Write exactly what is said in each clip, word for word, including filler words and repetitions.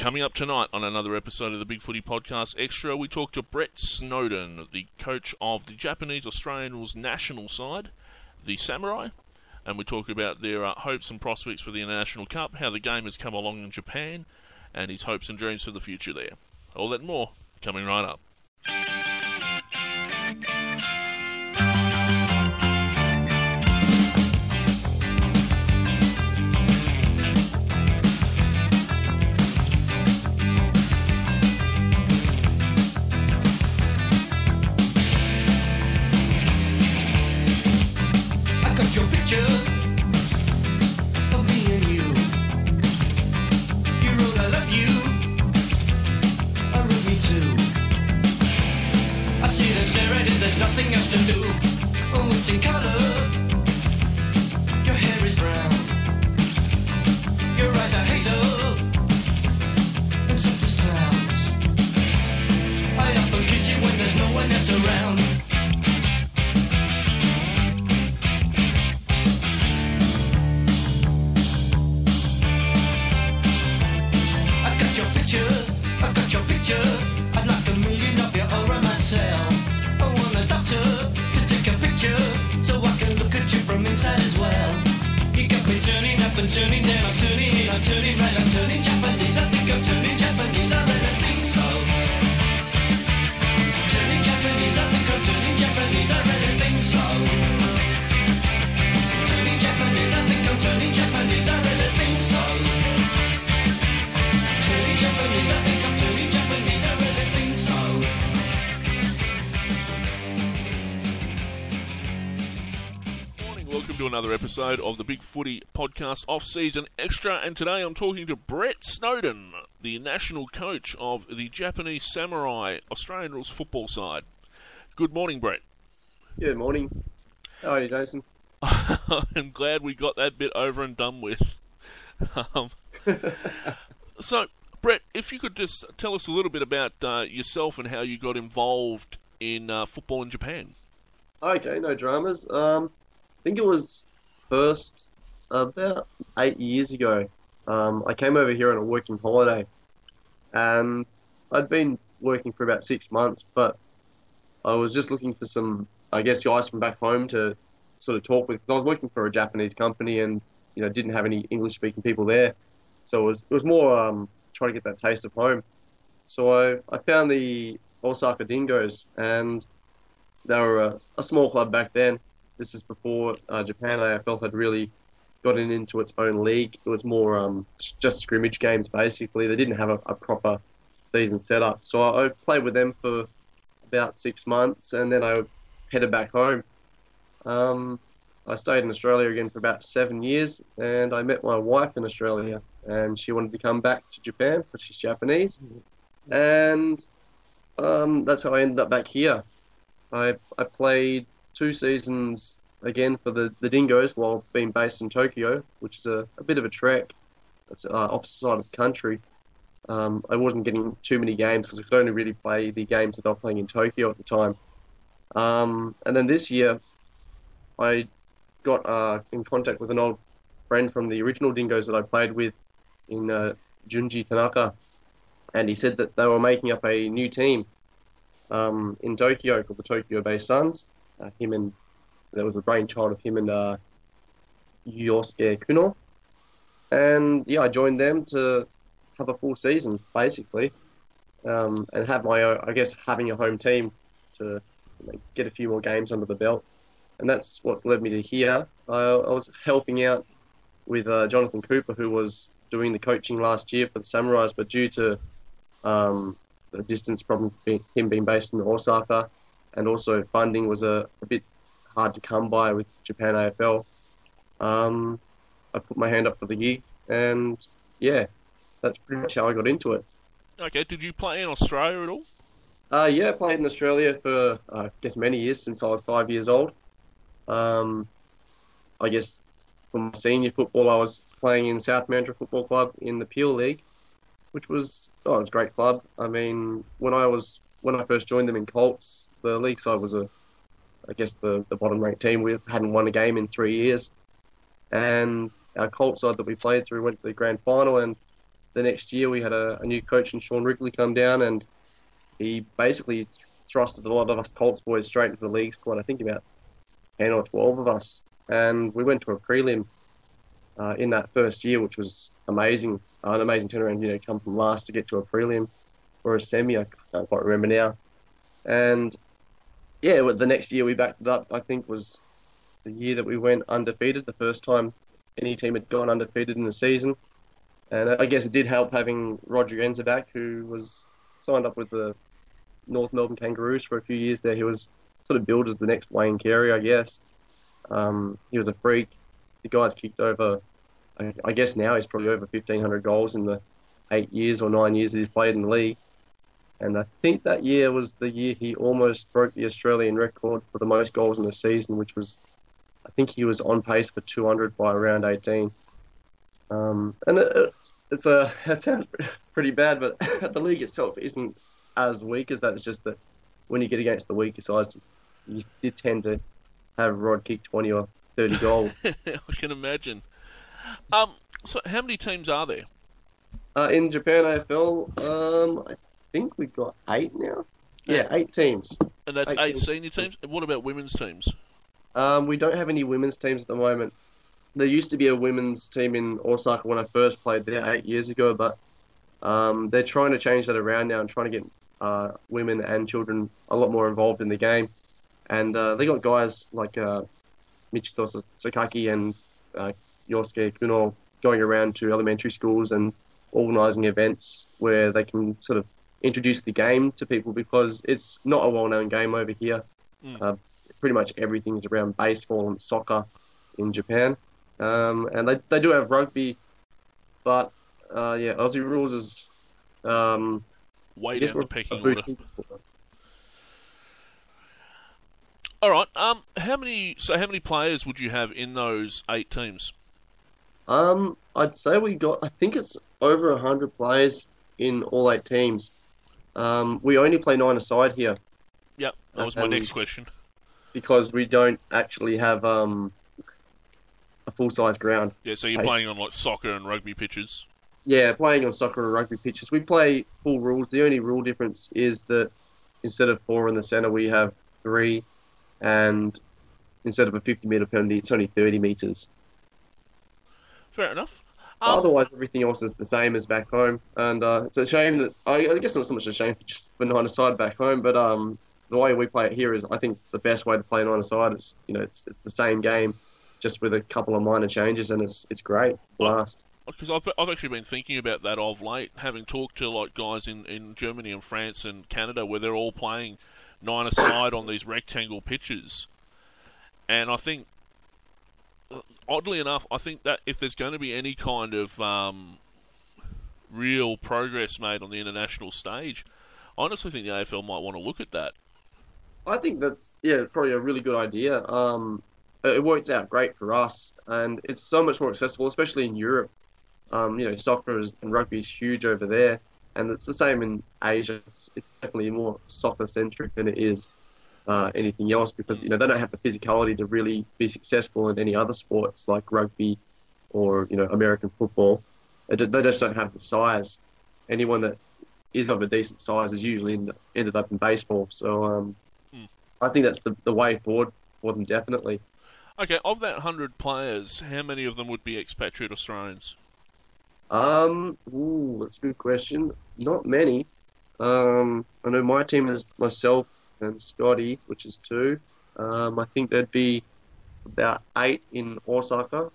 Coming up tonight on another episode of the Big Footy Podcast Extra, we talk to Brett Snowden, the coach of the Japanese Australian rules national side, the Samurai, and we talk about their uh, hopes and prospects for the International Cup, how the game has come along in Japan, and his hopes and dreams for the future there. All that and more coming right up. There's nothing else to do. Oh, it's in colour. Your hair is brown. Your eyes are hazel and soft as clouds. I often kiss you when there's no one else around. I got your picture. I got your picture. I'd like a million of you all around myself. I want a doctor to take a picture so I can look at you from inside as well. You got me turning up and turning down, I'm turning in, I'm turning right, I'm turning Japanese. I think I'm turning Japanese, I really think so. Turning Japanese, I think I'm turning Japanese, I really think so. Turning Japanese, I think I'm turning Japanese, I really think so. Turning Japanese, I think I'm turning Japanese, I really think so. Welcome to another episode of the Big Footy Podcast Off-Season Extra, and today I'm talking to Brett Snowden, the national coach of the Japanese Samurai Australian rules football side. Good morning, Brett. Good morning. How are you, Jason? I'm glad we got that bit over and done with. Um, so, Brett, if you could just tell us a little bit about uh, yourself and how you got involved in uh, football in Japan. Okay, no dramas. Um, I think it was first about eight years ago. Um, I came over here on a working holiday, and I'd been working for about six months, but I was just looking for some, I guess, guys from back home to sort of talk with. Because I was working for a Japanese company, and you know, didn't have any English-speaking people there, so it was it was more um, trying to get that taste of home. So I I found the Osaka Dingoes, and they were a, a small club back then. This is before uh, Japan A F L had really gotten into its own league. It was more um, just scrimmage games, basically. They didn't have a, a proper season set up. So I, I played with them for about six months, and then I headed back home. Um, I stayed in Australia again for about seven years, and I met my wife in Australia, and she wanted to come back to Japan because she's Japanese. And um, that's how I ended up back here. I I played two seasons again for the, the Dingoes while being based in Tokyo, which is a, a bit of a trek. It's uh, opposite side of the country. Um, I wasn't getting too many games because I could only really play the games that I was playing in Tokyo at the time. Um, and then this year, I got uh, in contact with an old friend from the original Dingoes that I played with in uh, Junji Tanaka, and he said that they were making up a new team um, in Tokyo called the Tokyo Bay Suns. Uh, him and there was a brainchild of him and uh, Yosuke Kuno, and yeah, I joined them to have a full season basically, um, and have my own, I guess having a home team to you know, get a few more games under the belt, and that's what's led me to here. I, I was helping out with uh, Jonathan Cooper, who was doing the coaching last year for the Samurais, but due to um, the distance problem, him being based in Osaka, and also funding was a, a bit hard to come by with Japan A F L. Um, I put my hand up for the gig, and yeah, that's pretty much how I got into it. Okay, did you play in Australia at all? Uh, yeah, I played in Australia for, uh, I guess, many years, since I was five years old. Um, I guess for my senior football, I was playing in South Mandurah Football Club in the Peel League, which was, oh, it was a great club. I mean, when I was when I first joined them in Colts, the league side was a, I guess, the, the bottom-ranked team. We hadn't won a game in three years. And our Colts side that we played through went to the grand final, and the next year we had a, a new coach in Sean Wrigley come down, and he basically thrusted a lot of us Colts boys straight into the league squad. I think about ten or twelve of us, and we went to a prelim uh, in that first year, which was amazing. Uh, an amazing turnaround, you know, come from last to get to a prelim or a semi. I can't quite remember now. And yeah, well, the next year we backed it up. I think was the year that we went undefeated, the first time any team had gone undefeated in the season. And I guess it did help having Roger Enza back, who was signed up with the North Melbourne Kangaroos for a few years there. He was sort of billed as the next Wayne Carey, I guess. Um, he was a freak. The guy's kicked over, I, I guess now he's probably over fifteen hundred goals in the eight years or nine years that he's played in the league. And I think that year was the year he almost broke the Australian record for the most goals in a season, which was, I think he was on pace for two hundred by around eighteen. Um, and it, it's a, it sounds pretty bad, but the league itself isn't as weak as that. It's just that when you get against the weaker sides, you, you tend to have Rod kick twenty or thirty goals. I can imagine. Um, so how many teams are there? Uh, in Japan A F L, um, I think we've got eight now. Yeah, eight teams. And that's eight, eight eight teams. senior teams? And what about women's teams? Um, we don't have any women's teams at the moment. There used to be a women's team in Osaka when I first played there eight years ago, but um, they're trying to change that around now and trying to get uh, women and children a lot more involved in the game. And uh, they got guys like uh, Michito Sakaki and uh, Yosuke Kuno going around to elementary schools and organising events where they can sort of introduce the game to people, because it's not a well-known game over here. Mm. Uh, pretty much everything is around baseball and soccer in Japan. Um, and they they do have rugby, but uh, yeah, Aussie rules is um, way I guess down the we're pecking a order. boutique sport. All right. Um, how many? So how many players would you have in those eight teams? Um, I'd say we got, I think it's over one hundred players in all eight teams. Um, we only play nine-a-side here Yep, that was my And- next question. because we don't actually have um, a full-size ground. Yeah, so you're Nice. playing on like soccer and rugby pitches. Yeah, playing on soccer and rugby pitches. We play full rules. The only rule difference is that instead of four in the centre, we have three, and instead of a fifty-metre penalty, it's only thirty metres. Fair enough. Um, Otherwise, everything else is the same as back home, and uh, it's a shame that I, I guess not so much a shame for, for nine-a-side back home, but um, the way we play it here is, I think, it's the best way to play nine-a-side. It's you know, it's it's the same game, just with a couple of minor changes, and it's it's great. It's a blast. Because I've, I've actually been thinking about that of late, having talked to like guys in, in Germany and France and Canada where they're all playing nine-a-side on these rectangle pitches. And I think, oddly enough, I think that if there's going to be any kind of um, real progress made on the international stage, I honestly think the A F L might want to look at that. I think that's yeah, probably a really good idea. Um, it worked out great for us, and it's so much more accessible, especially in Europe. Um, you know, soccer is, and rugby is huge over there, and it's the same in Asia. It's, it's definitely more soccer-centric than it is uh, anything else, because you know they don't have the physicality to really be successful in any other sports like rugby or you know American football. They, do- they just don't have the size. Anyone that is of a decent size is usually in, ended up in baseball. So um, Mm. I think that's the, the way forward for them, definitely. Okay, of that one hundred players, how many of them would be expatriate Australians? Um, ooh, that's a good question. Not many. Um, I know my team is myself and Scotty, which is two. Um, I think there'd be about eight in Osaka,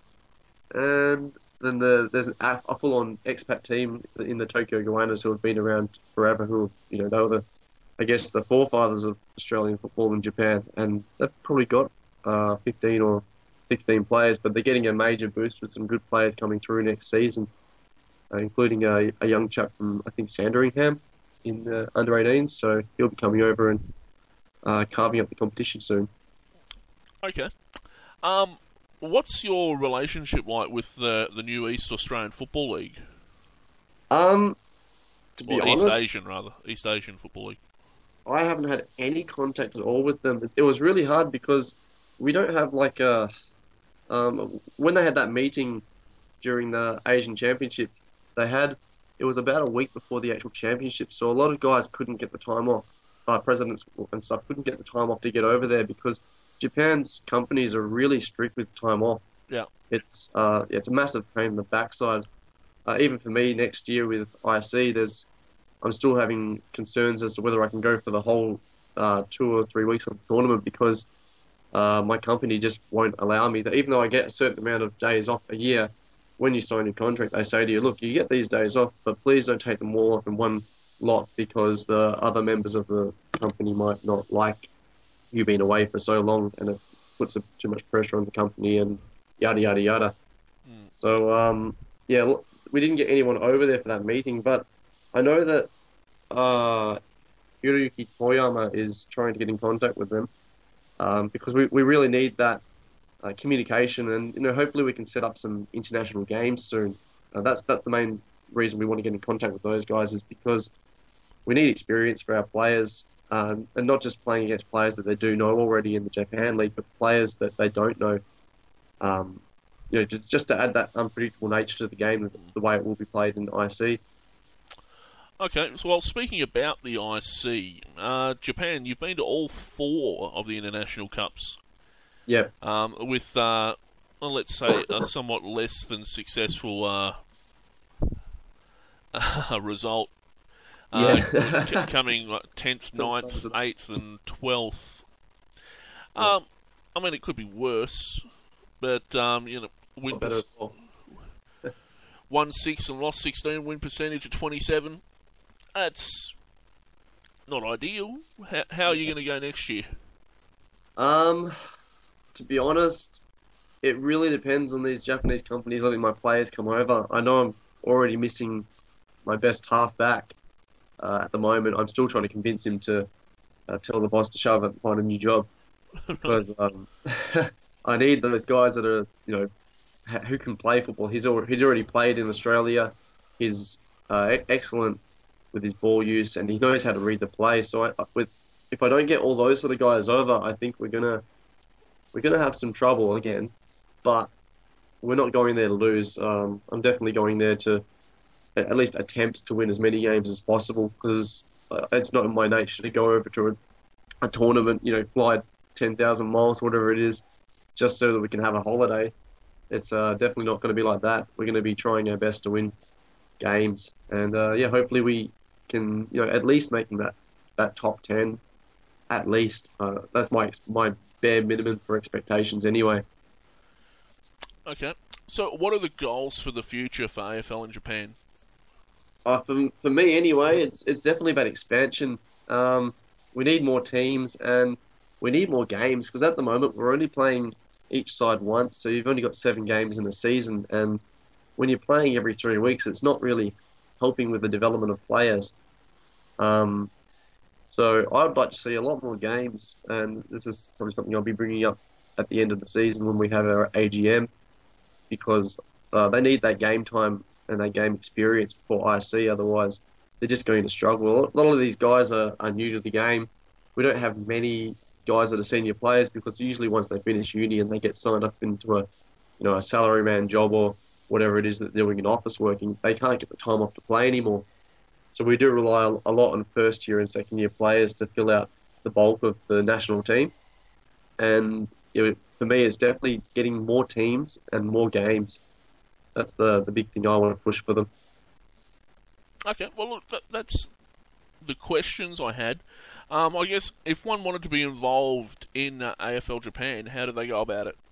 and then the, there's a, a full-on expat team in the Tokyo Goannas who have been around forever. Who, you know, they were the, I guess, the forefathers of Australian football in Japan, and they've probably got uh, fifteen or sixteen players, but they're getting a major boost with some good players coming through next season, uh, including a, a young chap from, I think, Sandringham in uh, under eighteens, so he'll be coming over and uh, carving up the competition soon. Okay. Um, what's your relationship like with the, the new East Australian Football League? Um, to be Or honest, East Asian, rather. East Asian Football League. I haven't had any contact at all with them. It was really hard because we don't have like a... Um, when they had that meeting during the Asian Championships, they had, it was about a week before the actual championship, so a lot of guys couldn't get the time off. Uh, presidents and stuff couldn't get the time off to get over there because Japan's companies are really strict with time off. Yeah. It's uh, it's a massive pain in the backside. Uh, even for me, next year with I C, there's I'm still having concerns as to whether I can go for the whole uh, two or three weeks of the tournament because uh, my company just won't allow me. That even though I get a certain amount of days off a year, when you sign your contract, they say to you, look, you get these days off, but please don't take them all off in one lot because the other members of the company might not like you being away for so long, and it puts a, too much pressure on the company and yada yada yada. Mm. So um, yeah, we didn't get anyone over there for that meeting, but I know that uh, Hiroyuki Toyama is trying to get in contact with them um, because we, we really need that uh, communication, and you know hopefully we can set up some international games soon. Uh, that's that's the main reason we want to get in contact with those guys is because we need experience for our players, um, and not just playing against players that they do know already in the Japan League, but players that they don't know. Um, you know, just, just to add that unpredictable nature to the game, the way it will be played in I C. Okay, so well, speaking about the I C, uh, Japan, you've been to all four of the international cups. Yep. Um, with, uh, well, let's say, a somewhat less than successful uh, result. Uh, yeah. c- coming like, tenth, ninth, eighth, and twelfth. Um, I mean, it could be worse, but um, you know, win per- well. won six and lost sixteen. Win percentage of twenty-seven. That's not ideal. How, how are you going to go next year? Um, to be honest, it really depends on these Japanese companies letting my players come over. I know I'm already missing my best halfback. Uh, at the moment, I'm still trying to convince him to uh, tell the boss to shove it and find a new job because um, I need those guys that are, you know, ha- who can play football. He's already, he's already played in Australia. He's uh, excellent with his ball use and he knows how to read the play. So I, with if I don't get all those sort of guys over, I think we're gonna we're gonna have some trouble again. But we're not going there to lose. Um, I'm definitely going there to at least attempt to win as many games as possible because uh, it's not in my nature to go over to a, a tournament, you know, fly ten thousand miles, whatever it is, just so that we can have a holiday. It's uh, definitely not going to be like that. We're going to be trying our best to win games. And, uh, yeah, hopefully we can, you know, at least make that, that top ten, at least. Uh, that's my my bare minimum for expectations anyway. Okay. So what are the goals for the future for A F L in Japan? Uh, for, for me, anyway, it's it's definitely about expansion. Um, we need more teams and we need more games because at the moment we're only playing each side once, so you've only got seven games in a season. And when you're playing every three weeks, it's not really helping with the development of players. Um, so I'd like to see a lot more games, and this is probably something I'll be bringing up at the end of the season when we have our A G M because uh, they need that game time and that game experience for I C, otherwise they're just going to struggle. A lot of these guys are, are new to the game. We don't have many guys that are senior players because usually once they finish uni and they get signed up into a, you know, a salaryman job or whatever it is that they're doing in office working, they can't get the time off to play anymore. So we do rely a lot on first year and second year players to fill out the bulk of the national team. And you know, for me, it's definitely getting more teams and more games. That's the the big thing I want to push for them. Okay, well, look, that, that's the questions I had. Um, I guess if one wanted to be involved in uh, A F L Japan, how do they go about it?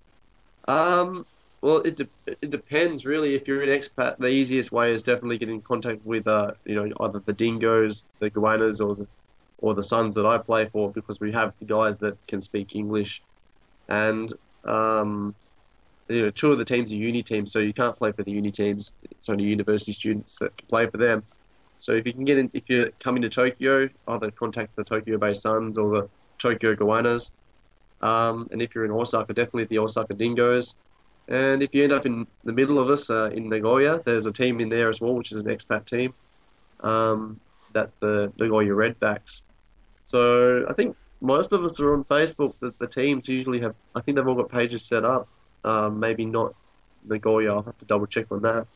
Um, well, it de- it depends really. If you're an expat, the easiest way is definitely getting in contact with uh, you know, either the Dingoes, the Goannas, or the or the Suns that I play for, because we have the guys that can speak English, and um. You know, two of the teams are uni teams, so you can't play for the uni teams. It's only university students that can play for them. So if you can get in, if you're coming to Tokyo, either contact the Tokyo-based Suns or the Tokyo Goannas. Um, and if you're in Osaka, definitely the Osaka Dingoes. And if you end up in the middle of us, uh, in Nagoya, there's a team in there as well, which is an expat team. Um, that's the Nagoya Redbacks. So I think most of us are on Facebook. The, the teams usually have, I think they've all got pages set up. Um, maybe not Nagoya, I'll have to double check on that.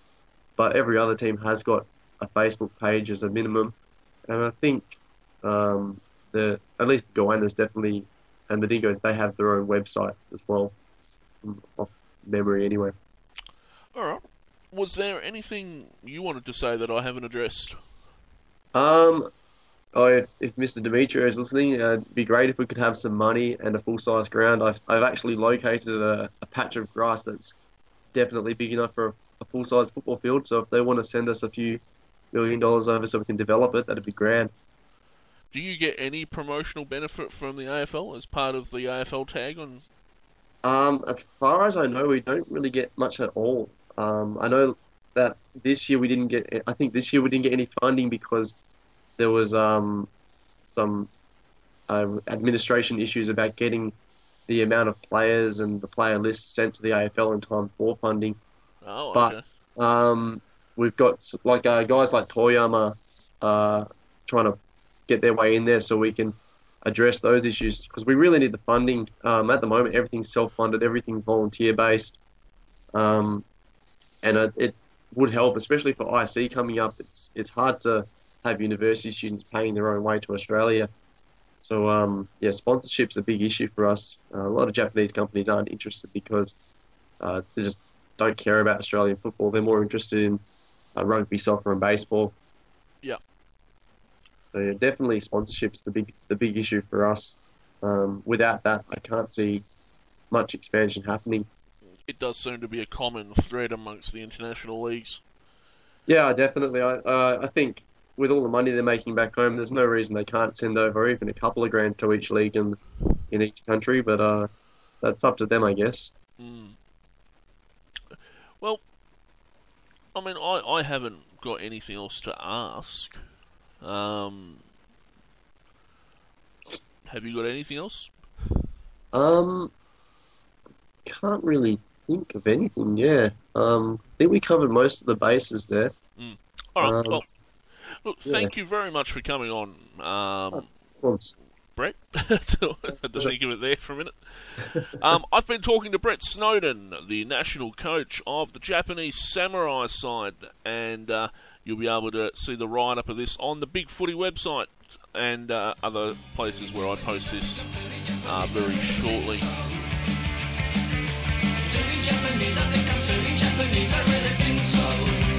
but every other team has got a Facebook page as a minimum, and I think um, the at least the Goannas definitely and the Dingoes, they have their own websites as well, off memory anyway. All right. Was there anything you wanted to say that I haven't addressed? Um, oh, if, if Mister Demetrio is listening, uh, it'd be great if we could have some money and a full-size ground. I've, I've actually located a, a patch of grass that's definitely big enough for a, a full-size football field, so if they want to send us a few million dollars over so we can develop it, that'd be grand. Do you get any promotional benefit from the A F L as part of the A F L tag on? Um, as far as I know, we don't really get much at all. Um, I know that this year we didn't get. I think this year we didn't get any funding because there was um, some uh, administration issues about getting the amount of players and the player lists sent to the A F L in time for funding. Oh, but okay. um, we've got like uh, guys like Toyama uh, trying to get their way in there so we can address those issues because we really need the funding. Um, at the moment, everything's self-funded, everything's volunteer-based, um, and it, it would help, especially for I C coming up. It's it's hard to have university students paying their own way to Australia. So um, yeah, sponsorship's a big issue for us. Uh, a lot of Japanese companies aren't interested because uh, they just don't care about Australian football. They're more interested in uh, rugby, soccer, and baseball. Yeah. So yeah, definitely sponsorship's the big the big issue for us. Um, without that, I can't see much expansion happening. It does seem to be a common thread amongst the international leagues. Yeah, definitely. I uh, I think with all the money they're making back home, there's no reason they can't send over even a couple of grand to each league in in each country. But uh, that's up to them, I guess. Mm. Well, I mean, I, I haven't got anything else to ask. Um, have you got anything else? Um, can't really think of anything. Yeah. Um, I think we covered most of the bases there. Mm. All right. Um, well, look, yeah. thank you very much for coming on, um, Of course. Brett. I had to think of it there for a minute. Um, I've been talking to Brett Snowden, the national coach of the Japanese Samurai side, and uh, you'll be able to see the write-up of this on the Big Footy website and uh, other places where I post this uh, very shortly. Turning Japanese, I think I'm turning Japanese, I really think so.